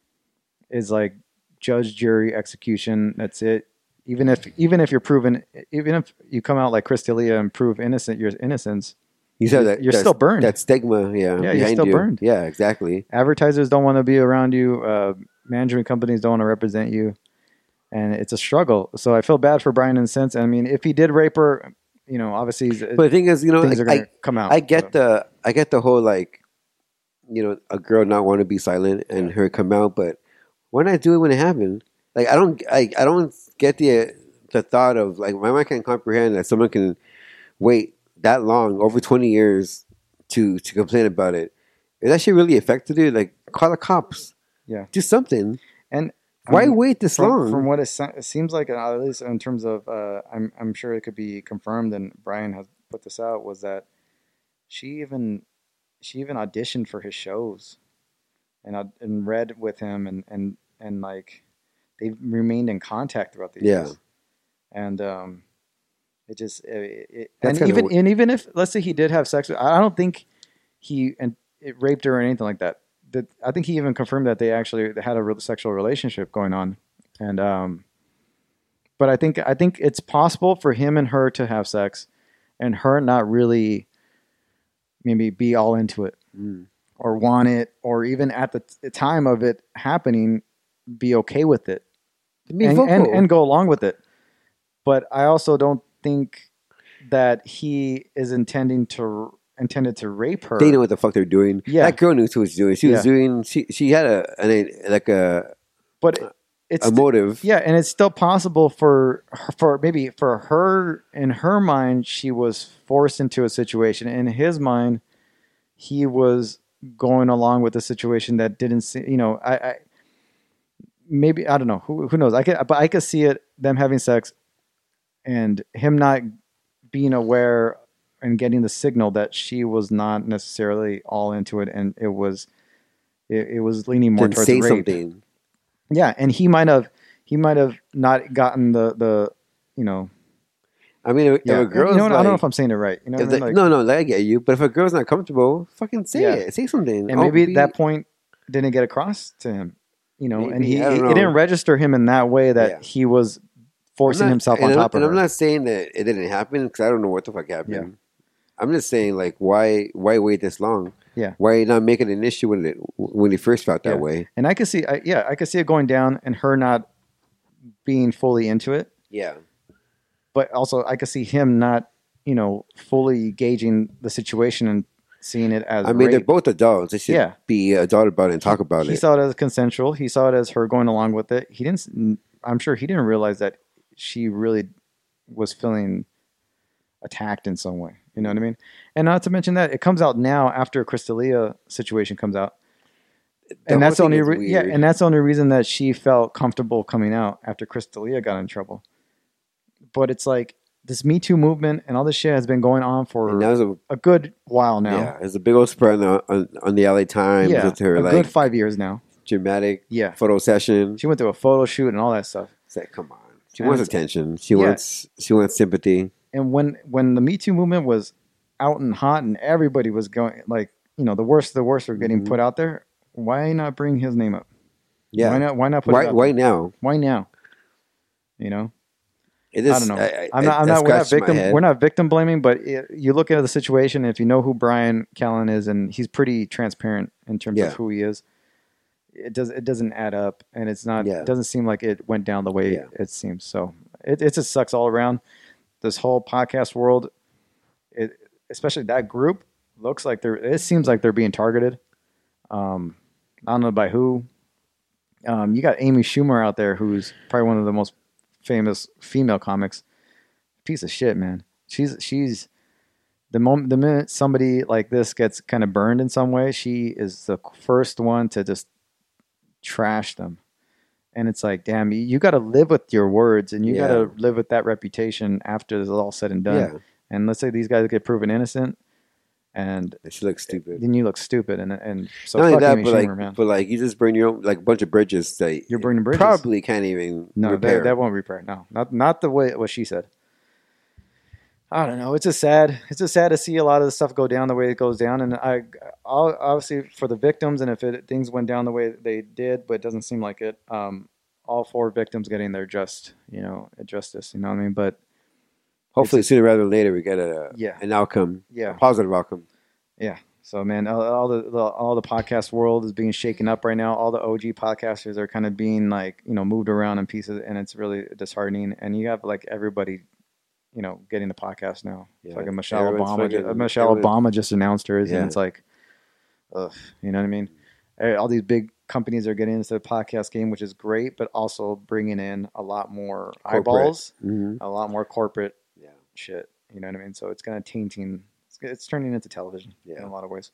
B: is like judge, jury, execution. That's it. Even if even if you're proven, even if you come out like Chris D'Elia and prove innocent, your innocence,
C: You said that
B: you're
C: that-
B: still burned.
C: That stigma, yeah,
B: Yeah, you're
C: behind
B: still
C: you.
B: burned.
C: Yeah, exactly.
B: advertisers don't want to be around you. Uh, management companies don't want to represent you, and it's a struggle. So I feel bad for Brian in a sense. I mean, if he did rape her, you know, obviously he's,
C: But the thing is, you know,
B: things
C: like,
B: are going
C: I,
B: to come out.
C: I get
B: So,
C: the I get the whole like, you know, a girl not want to be silent and her come out, but why not do it when it happened? Like I don't I, I don't get the the thought of like my mind can't comprehend that someone can wait that long, over twenty years, to to complain about it. Is that shit really affected you? Like call the cops.
B: Yeah.
C: Do something.
B: and I
C: Why
B: mean,
C: wait this
B: from,
C: long?
B: From what it, se- it seems like, uh, at least in terms of, uh, I'm I'm sure it could be confirmed, and Brian has put this out, was that she even she even auditioned for his shows, and uh, and read with him, and and and like they've remained in contact throughout the
C: Yeah.
B: years, and um, it just it, it,
C: That's
B: and
C: kinda
B: even
C: weird.
B: and even if let's say he did have sex, with, I don't think he and it raped her or anything like that. That I think he even confirmed that they actually had a real sexual relationship going on, and um, but I think I think it's possible for him and her to have sex, and her not really maybe be all into it
C: Mm.
B: or want it, or even at the, the time of it happening, be okay with it
C: Be
B: and,
C: vocal.
B: and and go along with it. But I also don't think that he is intending to intended to rape her.
C: They know what the fuck they're doing.
B: Yeah.
C: That girl knew what she was doing. She was
B: Yeah.
C: doing. She she had a an, like a
B: but it's
C: a motive.
B: yeah, and it's still possible for for maybe for her, in her mind, she was forced into a situation. In his mind, he was going along with the situation that didn't see. You know, I, I maybe I don't know who who knows. I could, but I could see it them having sex, and him not being aware and getting the signal that she was not necessarily all into it, and it was it, it was leaning more
C: Then
B: towards
C: say
B: rape.
C: something.
B: Yeah, and he might have he might have not gotten the the you know
C: I mean, if,
B: yeah.
C: if a girl's
B: you know what,
C: like,
B: I don't know if I'm saying it right. You know, what
C: if
B: I mean?
C: the-
B: Like,
C: no, no, like, I get you. But if a girl's not comfortable, fucking say
B: Yeah.
C: it. Say something.
B: and
C: Oh,
B: maybe
C: be-
B: that point didn't get across to him. You know, and
C: Maybe,
B: he
C: I don't
B: it,
C: know.
B: it didn't register him in that way that
C: Yeah.
B: he was forcing
C: I'm not-
B: himself
C: and
B: on
C: I'm-
B: top of
C: and
B: her.
C: I'm not saying that it didn't happen because I don't know what the fuck happened.
B: Yeah.
C: I'm just saying, like, why why wait this long?
B: Yeah.
C: Why not make it an issue when it when he first felt that
B: Yeah.
C: way?
B: And I could see, I, yeah, I could see it going down and her not being fully into it.
C: Yeah.
B: But also, I could see him not, you know, fully gauging the situation and seeing it as.
C: I mean, they're
B: rape.
C: both adults. They should
B: Yeah.
C: be adult about it and talk about
B: he
C: it.
B: saw it as consensual. He saw it as her going along with it. He didn't. I'm sure he didn't realize that she really was feeling attacked in some way. You know what I mean? And not to mention that it comes out now after Chris D'Elia situation comes out.
C: the
B: and
C: whole
B: that's the
C: thing
B: only
C: is
B: re- yeah,
C: weird.
B: and that's the only reason that she felt comfortable coming out after Chris D'Elia got in trouble. But it's like this Me Too movement and all this shit has been going on
C: And
B: for
C: that was a
B: a good while now.
C: yeah, it's a big old spread on the, on, on the L A Times
B: Yeah,
C: with her
B: a
C: like
B: good five years now.
C: dramatic
B: Yeah,
C: photo session.
B: she went through a photo shoot and all that stuff.
C: It's like, come on, she
B: And
C: wants
B: it's-
C: attention. She
B: yeah.
C: wants she wants sympathy.
B: And when when the Me Too movement was out and hot and everybody was going like, you know, the worst the worst were getting
C: Mhm.
B: put out there, why not bring his name up?
C: Yeah,
B: Why not why not put
C: why
B: it up?
C: why now?
B: Why now? You know?
C: It
B: I
C: is,
B: don't know.
C: I,
B: I'm not.
C: I,
B: I'm
C: that
B: not. We're not
C: scratches my
B: victim.
C: head.
B: We're not victim blaming, but it, you look at the situation. If you know who Brian Callen is, and he's pretty transparent in terms
C: Yeah.
B: of who he is, it does. It doesn't add up, and it's not.
C: Yeah.
B: It doesn't seem like it went down the way
C: Yeah.
B: it seems. So it, it just sucks all around. This whole podcast world, it, especially that group, looks like they're. It seems like they're being targeted. Um, I don't know by who. Um, you got Amy Schumer out there, who's probably one of the most famous female comics. Piece of shit, man. She's she's the moment the minute somebody like this gets kind of burned in some way, she is the first one to just trash them. And it's like, damn, you, you got to live with your words, and you
C: Yeah.
B: got to live with that reputation after it's all said and done.
C: Yeah,
B: And let's say these guys get proven innocent, and
C: she looks stupid.
B: then you look stupid. And and so
C: Not only
B: fuck
C: that,
B: Amy
C: but
B: Schumer,
C: like,
B: man.
C: but like, you just burn your own like a bunch of bridges that
B: You're burning bridges.
C: probably can't even
B: No,
C: repair.
B: that, that won't repair. No, not not the way what she said. I don't know. It's just sad. It's just sad to see a lot of the stuff go down the way it goes down. And I, I'll, obviously for the victims, and if it, things went down the way they did, but it doesn't seem like it. Um, all four victims getting their just, you know, justice. You know what I mean? But
C: Hopefully, sooner rather than later, we get a
B: Yeah.
C: an outcome, a
B: yeah,
C: positive outcome.
B: yeah. So man, all, all the, the all the podcast world is being shaken up right now. All the O G podcasters are kind of being like, you know, moved around in pieces, and it's really disheartening. And you have like everybody, you know, getting the podcast now.
C: Yeah.
B: Like Michelle
C: Everyone's
B: Obama,
C: fucking-
B: ju- Michelle
C: everyone-
B: Obama just announced hers,
C: Yeah.
B: and it's like, ugh, you know what I mean? Eh, All these big companies are getting into the podcast game, which is great, but also bringing in a lot more
C: Corporate.
B: eyeballs,
C: Mhm.
B: a lot more corporate
C: Yeah,
B: shit. You know what I mean? So it's kind of tainting. It's, it's turning into television in
C: Yeah.
B: a lot of ways.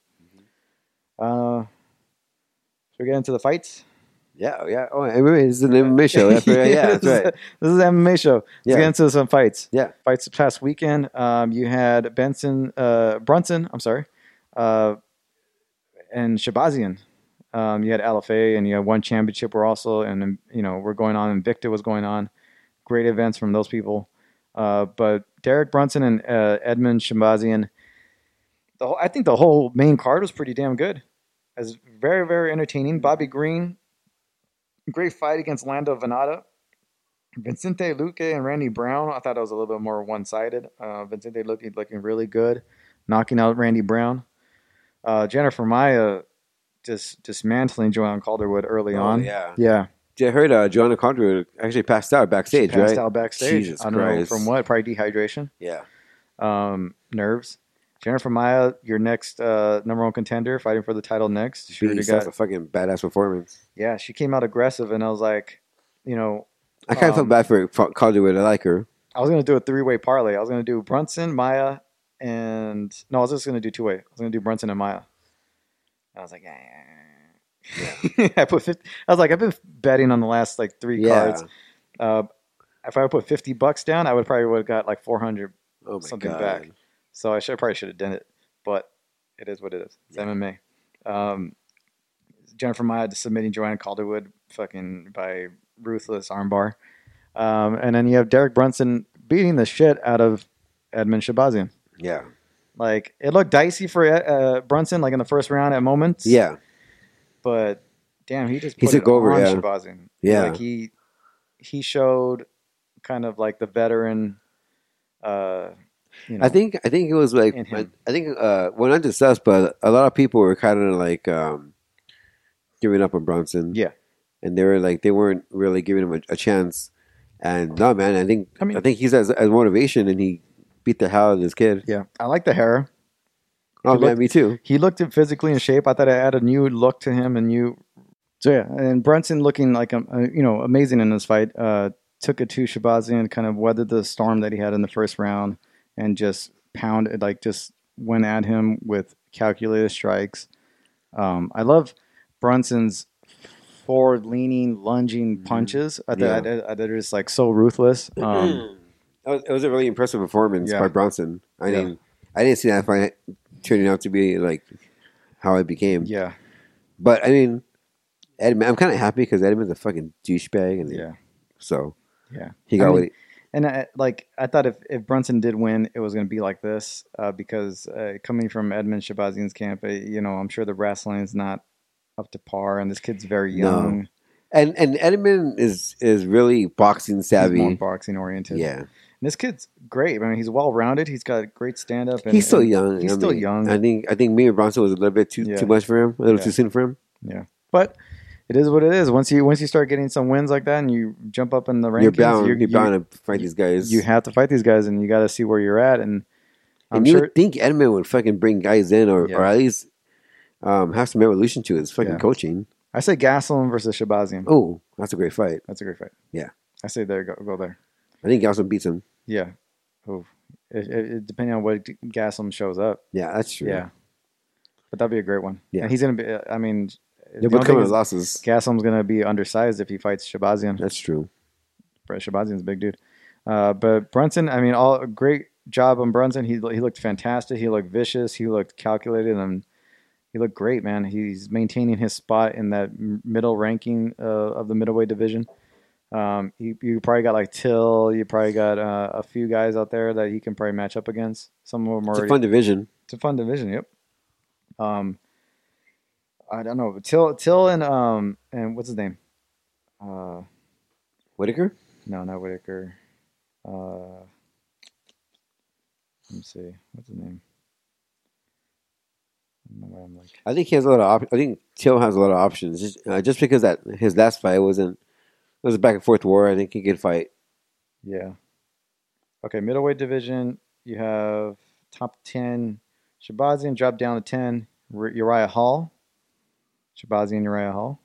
B: Uh, should we get into the fights?
C: yeah, yeah. Oh, M M A is an M M A show. That's right. Yeah, that's
B: this is-
C: right.
B: This is an M M A show. Let's
C: Yeah.
B: get into some fights.
C: Yeah.
B: Fights this past weekend. Um, you had Benson, uh, Brunson. I'm sorry, uh, and Shabazian. Um, you had L F A, and you had one championship. We're also, and you know, we're going on. Invicta was going on. Great events from those people. Uh, but Derek Brunson and uh, Edmund Shabazian. The whole, I think the whole main card was pretty damn good. It was very, very entertaining. Bobby Green, great fight against Lando Venata. Vincente Luque and Randy Brown, I thought it was a little bit more one-sided. Uh, Vincente looking looking really good, knocking out Randy Brown. Uh, Jennifer Maya just dismantling Joanne Calderwood early
C: Oh,
B: on.
C: yeah.
B: yeah,
C: I heard uh, Joanna Contra actually passed out backstage,
B: passed
C: right?
B: out backstage.
C: Jesus
B: I don't
C: Christ.
B: know from what, probably dehydration,
C: Yeah.
B: um, nerves. Jennifer Maya, your next uh, number one contender, fighting for the title next. She already
C: Beast, that's
B: got,
C: a fucking badass performance.
B: yeah, she came out aggressive, and I was like, you know,
C: I kind of felt
B: Um,
C: bad for Calderwood. I like her.
B: I was going to do a three-way parlay. I was going to do Brunson, Maya, and no, I was just going to do two-way. I was going to do Brunson and Maya. And I was like, yeah. I put fifty. I was like, I've been betting on the last like three
C: Yeah.
B: cards. Uh, if I would put fifty bucks down, I would probably would have got like four hundred
C: Oh my
B: something
C: god.
B: back. So I should probably should have done it, but it is what it is. It's
C: Yeah.
B: M M A. Um, Jennifer Maya submitting Joanna Calderwood fucking by ruthless armbar. Um, and then you have Derek Brunson beating the shit out of Edmund Shabazian.
C: Yeah.
B: Like, it looked dicey for uh, Brunson, like in the first round at moments.
C: Yeah.
B: But damn, he just
C: He
B: put
C: took
B: it
C: over,
B: on
C: yeah.
B: Shabazian.
C: Yeah.
B: Like he he showed kind of like the veteran. Uh, you know,
C: I think I think it was like
B: In him.
C: I think uh well not just us, but a lot of people were kind of like um giving up on Bronson.
B: Yeah.
C: And they were like they weren't really giving him a, a chance. And no man, I think
B: I
C: I,
B: mean-
C: think he's as, as motivation, and he beat the hell out of this kid.
B: yeah, I like the hair.
C: Oh
B: He
C: man,
B: looked-
C: me too.
B: He looked physically in shape. I thought it added a new look to him, and new. So yeah, and Brunson looking like um, uh, you know amazing in this fight. Uh, took it to Shabazian, kind of weathered the storm that he had in the first round, and just pounded like just went at him with calculated strikes. Um, I love Brunson's forward-leaning, lunging punches. I thought
C: Yeah.
B: I, did- I, they're just like so ruthless. Um,
C: It was, it was a really impressive performance
B: Yeah.
C: by Bronson. I
B: Yeah.
C: mean, I didn't see that fight turning out to be like how it became.
B: yeah,
C: But I mean, Edmund, I'm kind of happy because Edmund's a fucking douchebag, and
B: yeah,
C: so
B: yeah.
C: he
B: I
C: got
B: mean,
C: what he,
B: And I, like I thought, if, if Brunson did win, it was going to be like this uh, because uh, coming from Edmund Shabazian's camp, uh, you know, I'm sure the wrestling is not up to par, and this kid's very
C: No.
B: young.
C: and and Edmund is is really boxing
B: He's more
C: savvy.
B: boxing oriented.
C: Yeah,
B: And this kid's great. I mean, he's well rounded. He's got great stand up.
C: he's still young.
B: He's
C: I
B: still
C: mean,
B: young.
C: I think I think me and Bronson was a little bit too
B: Yeah.
C: too much for him, a little
B: Yeah.
C: too soon for him.
B: Yeah, but it is what it is. Once you once you start getting some wins like that, and you jump up in the rankings,
C: You're bound. You're,
B: you,
C: bound to fight these guys.
B: you have to fight these guys, and you got to see where you're at. And I'm
C: and you
B: sure,
C: would think Edmund would fucking bring guys in, or,
B: Yeah.
C: or at least um, have some evolution to his fucking
B: Yeah.
C: coaching.
B: I say Gastelum versus Shabazian.
C: Oh, that's a great fight.
B: That's a great fight.
C: Yeah.
B: I say there, go, go there.
C: I think Galson beats him.
B: Yeah. Oh, it, it, it- depending on what Gastelum shows up.
C: Yeah, that's true.
B: Yeah. But that'd be a great one.
C: Yeah.
B: And he's gonna be. I mean,
C: They're
B: the
C: both
B: only thing
C: coming with
B: is
C: losses.
B: Gastelum's gonna be undersized if he fights Shabazian.
C: That's true.
B: Brett Shabazian's a big dude. Uh, but Brunson, I mean, all great job on Brunson. He he looked fantastic. He looked vicious. He looked calculated, and he looked great, man. He's maintaining his spot in that m- middle ranking uh, of the middleweight division. Um, you, you probably got like Till. You probably got uh, a few guys out there that he can probably match up against. Some of them
C: It's
B: are.
C: a fun division.
B: It's a fun division. Yep. Um, I don't know. Till Till and um and what's his name? Uh,
C: Whitaker?
B: no, not Whitaker. Uh, let me see. What's his name? I don't know why I'm like.
C: I think he has a lot of. Op- I think Till has a lot of options. Just, uh, just because that his last fight wasn't it was a back and forth war. I think he could fight.
B: Yeah. Okay, middleweight division. You have top ten. Shabazian dropped down to ten. R- Uriah Hall. Shabazian Uriah Hall.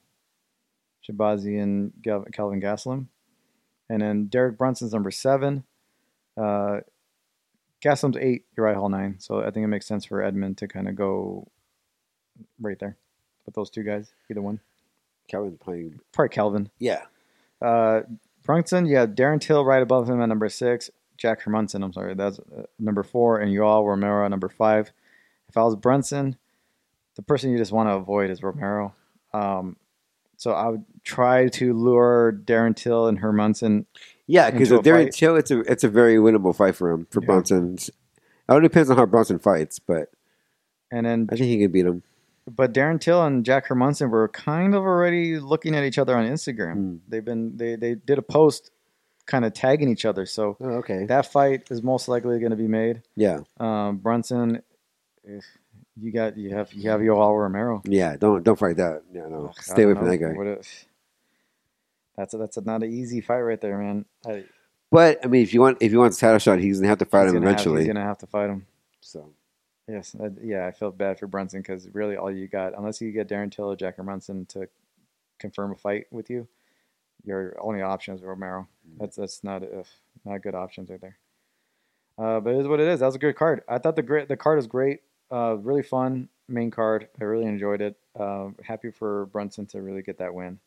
B: Shabazian Gal- Calvin Gastelum. And then Derek Brunson's number seven. Uh, Gastelum's eight. Uriah Hall nine. So I think it makes sense for Edmund to kind of go right there with those two guys. Either one.
C: Calvin's playing.
B: Probably Calvin.
C: Yeah.
B: Uh, Brunson, you have Darren Till right above him at number six. Jack Hermanson, I'm sorry, that's uh, number four. And Yoel Romero at number five. If I was Brunson, the person you just want to avoid is Romero. Um, so I would try to lure Darren Till and Hermanson.
C: Yeah, because
B: Into a
C: Darren
B: fight.
C: Till, it's a it's a very winnable fight for him for
B: Yeah.
C: Bronson. It all depends on how Bronson fights, but
B: And then,
C: I think he can beat him.
B: but Darren Till and Jack Hermanson were kind of already looking at each other on Instagram.
C: Mm.
B: They've been they they did a post kind of tagging each other. So
C: Oh, okay.
B: that fight is most likely going to be made.
C: Yeah,
B: Um, Brunson, if you got you have you have Yoel Romero.
C: yeah. Don't don't fight that. Yeah, no.
B: Ugh, I
C: Stay away
B: don't
C: from that
B: know.
C: guy.
B: What if- that's a, that's a, not an easy fight right there, man. I,
C: But I mean, if you want if you want a title shot, he's gonna have to fight
B: he's
C: him
B: gonna have-
C: eventually.
B: he's gonna have to fight him.
C: So
B: Yes, I, yeah, I felt bad for Brunson because really all you got, unless you get Darren Till or Jack Hermanson to confirm a fight with you, your only option is Romero. That's that's not uh, not good options right there. Uh, but it is what it is. That was a good card. I thought the great the card was great. Uh, really fun main card. I really enjoyed it. Uh, happy for Brunson to really get that win.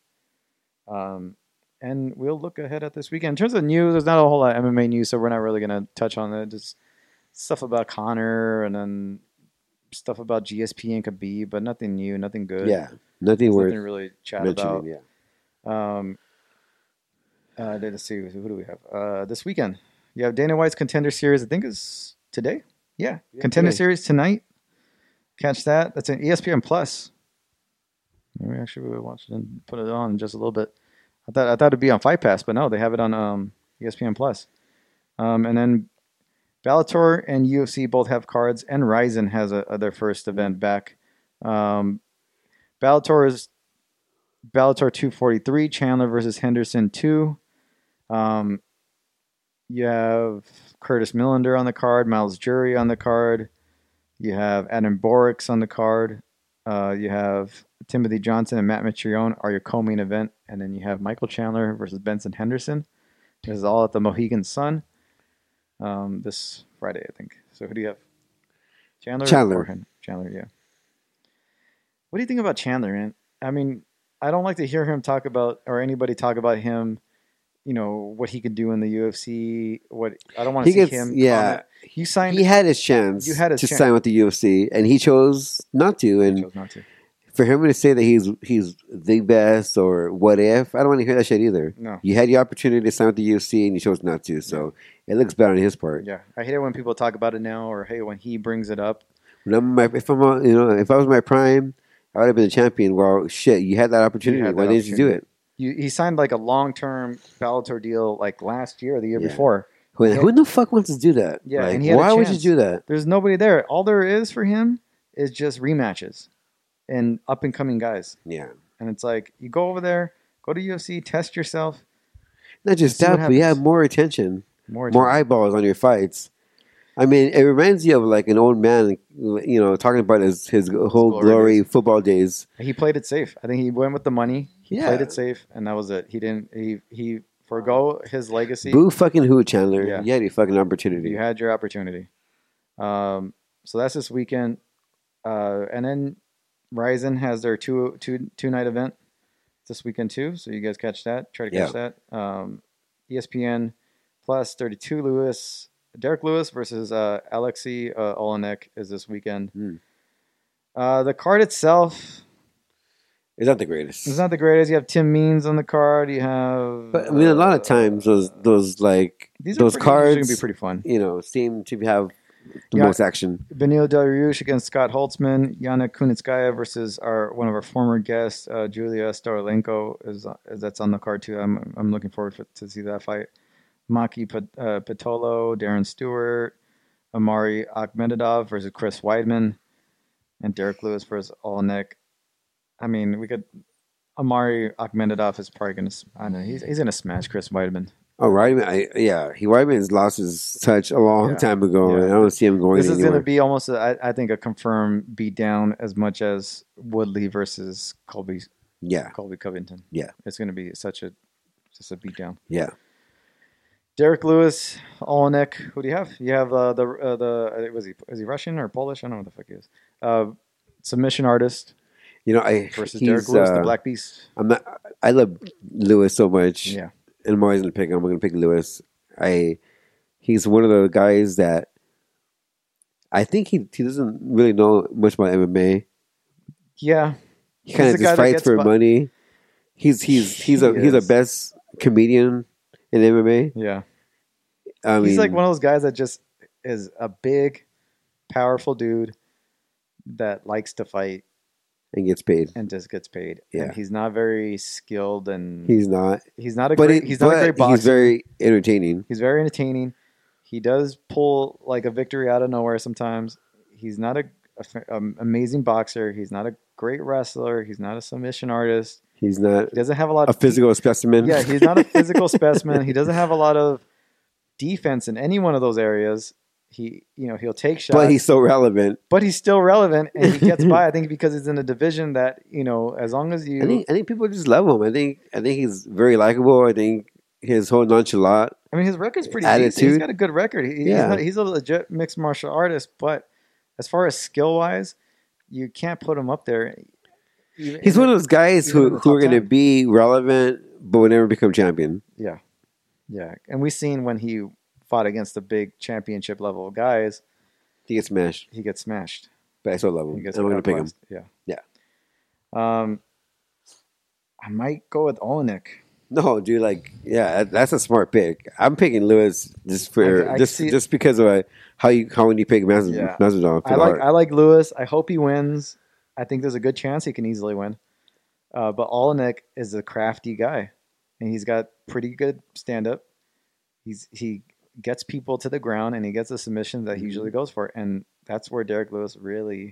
B: Um, and we'll look ahead at this weekend. In terms of news, there's not a whole lot of M M A news, so we're not really going to touch on it. Just stuff about Connor and then stuff about G S P and Khabib, but nothing new, nothing good.
C: yeah, nothing
B: There's
C: worth
B: nothing really chat about.
C: mentioning. Yeah,
B: Um, uh, let's see, who do we have? Uh, this weekend, you have Dana White's Contender Series. I think is today. Yeah,
C: Yeah,
B: Contender
C: today.
B: Series tonight. Catch that. That's an E S P N Plus. Maybe actually we'll watch it and put it on in just a little bit. I thought I thought it'd be on Fight Pass, but no, they have it on um, E S P N Plus. Um, and then Bellator and U F C both have cards, and Ryzen has a, a- their first event back. Um, Bellator is Bellator two forty-three, Chandler versus Henderson two. Um, you have Curtis Millender on the card, Miles Jury on the card. You have Adam Borix on the card. Uh, you have Timothy Johnson and Matt Mitrione are your co-main event. And then you have Michael Chandler versus Benson Henderson. This is all at the Mohegan Sun um, this Friday, I think. So who do you have? Chandler?
C: Chandler.
B: Or Hen- Chandler, yeah. What do you think about Chandler, man? I mean, I don't like to hear him talk about or anybody talk about him. You know what he could do in the U F C. What I don't want to
C: He
B: see
C: gets
B: him.
C: yeah.
B: Comment. You signed.
C: He had his chance
B: You had his
C: to
B: chance.
C: sign with the U F C, and he chose not to.
B: He
C: And
B: chose not to.
C: for him to say that he's he's the best or what if, I don't want to hear that shit either.
B: No.
C: You had the opportunity to sign with the U F C, and you chose not to. So it looks bad on his part.
B: Yeah, I hate it when people talk about it now, or hey, when he brings it up.
C: When I'm my, if I'm a- you know if I was my prime, I would have been a champion. Well, shit, you had that opportunity.
B: had that
C: Why didn't you do
B: opportunity.
C: it?
B: You, he signed like a long-term Bellator deal like last year or the year
C: Yeah.
B: before.
C: Who,
B: Yeah.
C: who in the fuck wants to do that?
B: Yeah,
C: Like,
B: and he had a
C: why would you
B: chance.
C: do that?
B: There's nobody there. All there is for him is just rematches and up-and-coming guys.
C: Yeah.
B: And it's like, you go over there, go to U F C, test yourself.
C: Not just
B: See what
C: that, but yeah,
B: happens.
C: more attention,
B: More,
C: more
B: attention.
C: eyeballs on your fights. I mean, it reminds you of like an old man, you know, talking about his his whole
B: glory
C: glory
B: days.
C: football days.
B: He played it safe. I think he went with the money. He
C: Yeah.
B: played it safe, and that was it. He didn't. He he forgo his legacy.
C: Boo fucking who, Chandler?
B: Yeah.
C: You had your fucking opportunity.
B: You had your opportunity. Um, so that's this weekend, uh, and then Ryzen has their two two two night event this weekend too. So you guys catch that. Try to catch that. Um, E S P N Plus thirty-two Lewis, Derek Lewis versus uh, Alexei uh, Olenek is this weekend.
C: Hmm.
B: Uh, the card itself
C: It's not the greatest.
B: is not the greatest. You have Tim Means on the card. You have,
C: But I mean, a lot of times those those like
B: these
C: those
B: are pretty, usually
C: cards,
B: gonna be pretty fun.
C: you know, seem to have the
B: Yeah.
C: most action.
B: Benil Dariush against Scott Holtzman. Yana Kunitskaya versus our one of our former guests, uh, Julia Starolenko, is, is that's on the card too. I'm I'm looking forward for, to see that fight. Maki Pat, uh, Patolo, Darren Stewart, Amari Akhmedov versus Chris Weidman, and Derek Lewis versus Olenek. I mean, we could. Amari Akhmedov is probably gonna. I don't know. He's he's gonna smash Chris Weidman.
C: Oh, Weidman, I, yeah, he Weidman's lost his touch a long
B: Yeah.
C: time ago,
B: Yeah.
C: and I don't see him going
B: This is
C: anywhere.
B: going to be almost, a, I, I think, a confirmed beatdown as much as Woodley versus Colby
C: yeah,
B: Colby Covington.
C: Yeah.
B: It's going to be such a just a beatdown.
C: yeah.
B: Derek Lewis, Olenek. Who do you have? You have uh, the uh, the was he is he Russian or Polish? I don't know what the fuck he is. Uh, submission artist
C: You know, I
B: versus
C: he's,
B: Derek Lewis,
C: uh,
B: the Black Beast.
C: I'm not. I love Lewis so much,
B: Yeah,
C: and I'm always gonna pick him. I'm gonna pick Lewis. I he's one of the guys that I think he he doesn't really know much about M M A.
B: yeah.
C: He kind
B: He's
C: of
B: the guy
C: just
B: that
C: fights
B: gets
C: for
B: bu-
C: money. He's he's he's
B: He
C: a he's a
B: is.
C: best comedian in M M A.
B: Yeah.
C: I mean,
B: He's like one of those guys that just is a big, powerful dude that likes to fight
C: and gets paid.
B: and just gets paid.
C: Yeah.
B: And he's not very skilled and
C: He's not,
B: he's not a
C: but
B: great
C: he-
B: he's not a
C: but
B: great boxer.
C: He's very entertaining.
B: He's very entertaining. He does pull like a victory out of nowhere sometimes. He's not a, a um, amazing boxer. He's not a great wrestler. He's not a submission artist.
C: He's not
B: He doesn't have a lot
C: a
B: of
C: physical specimen.
B: Yeah, he's not a physical specimen. He doesn't have a lot of defense in any one of those areas. He, you know, he'll take shots,
C: but he's so relevant.
B: but he's still relevant, and he gets by. I think because he's in a division that, you know, as long as you,
C: I think I think people just love him. I think I think he's very likable. I think his whole nonchalant.
B: I mean, his record's pretty decent. He's
C: Attitude.
B: got a good record. He, he's,
C: Yeah.
B: not, he's a legit mixed martial artist, but as far as skill wise, you can't put him up there. Even-
C: He's one of those guys
B: even in
C: who,
B: the
C: who are
B: top
C: going to
B: ten.
C: be relevant, but will never become champion.
B: Yeah, yeah, and we've seen when he fought against the big championship level guys,
C: He gets smashed,
B: he gets smashed.
C: but I still love him.
B: He gets
C: I'm going to pick him.
B: outclassed.
C: Yeah.
B: Yeah, Um, I might go with Olenek.
C: No, dude, like, yeah, that- that's a smart pick. I'm picking Lewis just for
B: I- I
C: just
B: see-
C: just because of uh, how you how when you pick Mas-
B: Yeah.
C: Masvidal. for
B: I
C: the
B: like
C: heart.
B: I like Lewis. I hope he wins. I think there's a good chance he can easily win. Uh, but Olenek is a crafty guy, and he's got pretty good stand up. He's he gets people to the ground, and he gets the submission that he usually goes for, and that's where Derek Lewis really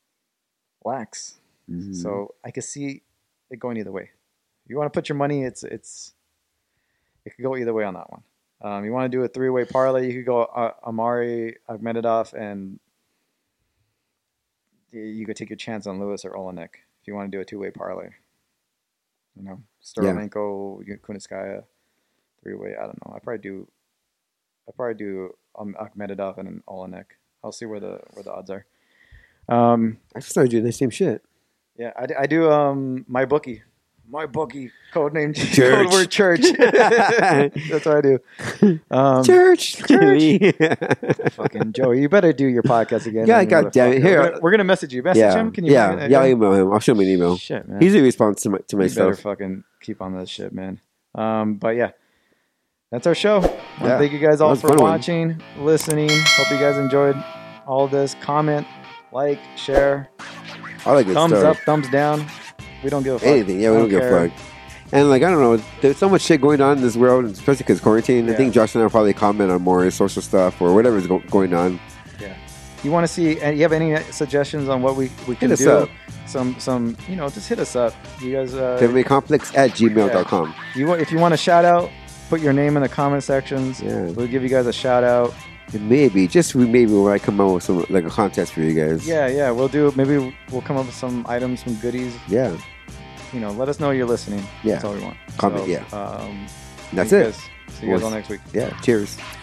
B: lacks.
C: Mhm.
B: So I can see it going either way. If you want to put your money, it's it's it could go either way on that one. Um, you want to do a three way parlay, you could go uh, Amari Akhmedov, and you could take your chance on Lewis or Olenek if you want to do a two way parlay. You know, Starolenko, Kunitskaya, three way. I don't know. I probably do. I probably do um, Akhmedov and an Olenek. I'll see where the where the odds are. Um,
C: I just started doing the same shit.
B: Yeah, I, d- I do um my bookie. My bookie, code name
C: Church.
B: code word church. That's what I do. Um,
C: Church, church.
B: Fucking Joey, you better do your podcast again.
C: Yeah,
B: I mean,
C: God damn it.
B: motherfucker.
C: Here,
B: we're gonna, we're gonna message you. Message
C: yeah,
B: him. Can you?
C: yeah,
B: bring it-
C: yeah. I'll email him. I'll show him an email.
B: Shit, man.
C: He's a response to my to my
B: You better
C: stuff.
B: fucking keep on that shit, man. Um, but yeah, that's our show.
C: Yeah.
B: Thank you guys all
C: That was
B: for
C: a fun one.
B: watching, listening. Hope you guys enjoyed all of this. Comment, like, share,
C: All that good
B: thumbs
C: stuff.
B: up, thumbs down. We don't give a fuck.
C: Anything. Yeah, we don't give
B: care.
C: a fuck. And like I don't know, there's so much shit going on in this world, especially because quarantine. I
B: Yeah.
C: think Josh and I will probably comment on more social stuff or whatever's go- going on.
B: Yeah. You want to see? And you have any suggestions on what we we can
C: us
B: do?
C: up.
B: Some some you know just hit us up. You guys. Uh,
C: Complex at gmail dot com.
B: you want if you want a shout out, put your name in the comment sections.
C: Yeah.
B: We'll give you guys a shout out.
C: And maybe, just we maybe when I come out with some like a contest for you guys.
B: Yeah, yeah. We'll do. Maybe we'll come up with some items, some goodies.
C: Yeah.
B: You know, let us know you're listening.
C: Yeah.
B: That's all we want.
C: Comment,
B: So,
C: yeah.
B: Um,
C: That's
B: see you
C: it.
B: guys- See you guys
C: Well,
B: all next week.
C: Yeah. Cheers.